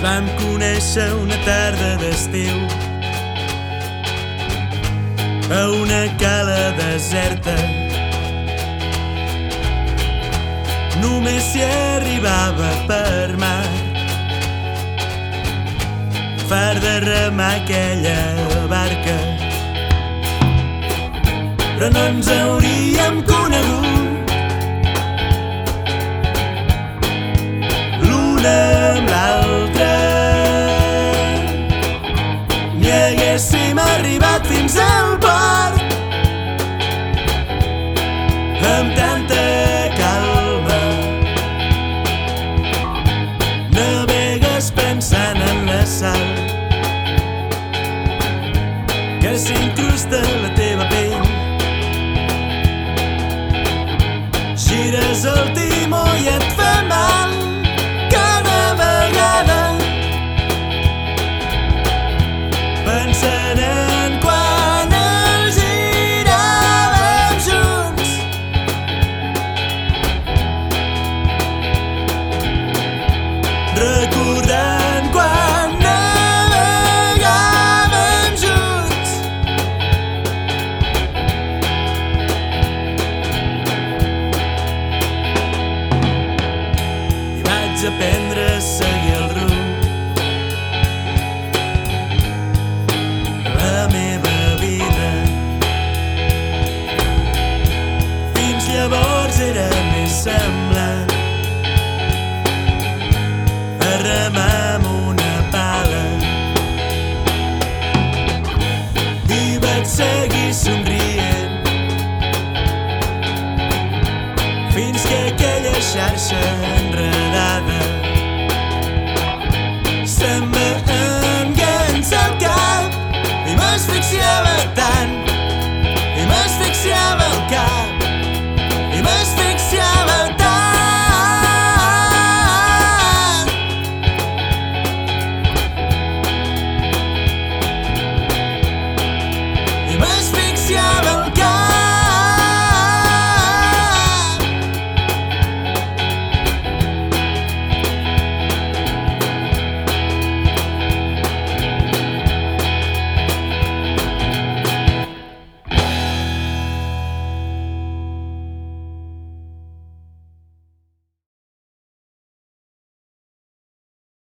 vam conèixer una tarda d'estiu a una cala deserta. Només s'hi arribava per mar, far de remar aquella barca. Però no ens hauríem conegut l'una amb l'altra, ni haguéssim arribat fins al port amb tanta calma. Navegues pensant en la sal que s'incrusta a la teva pell. Gires el timó i et fa mal cada vegada, pensant en quan el giràvem junts. Recordant quan navegàvem junts. I vaig aprendre a seguir el rumb de la meva vida. Fins llavors era més semblant a remar amb una pala, i vaig seguir somrient fins que aquella xarxa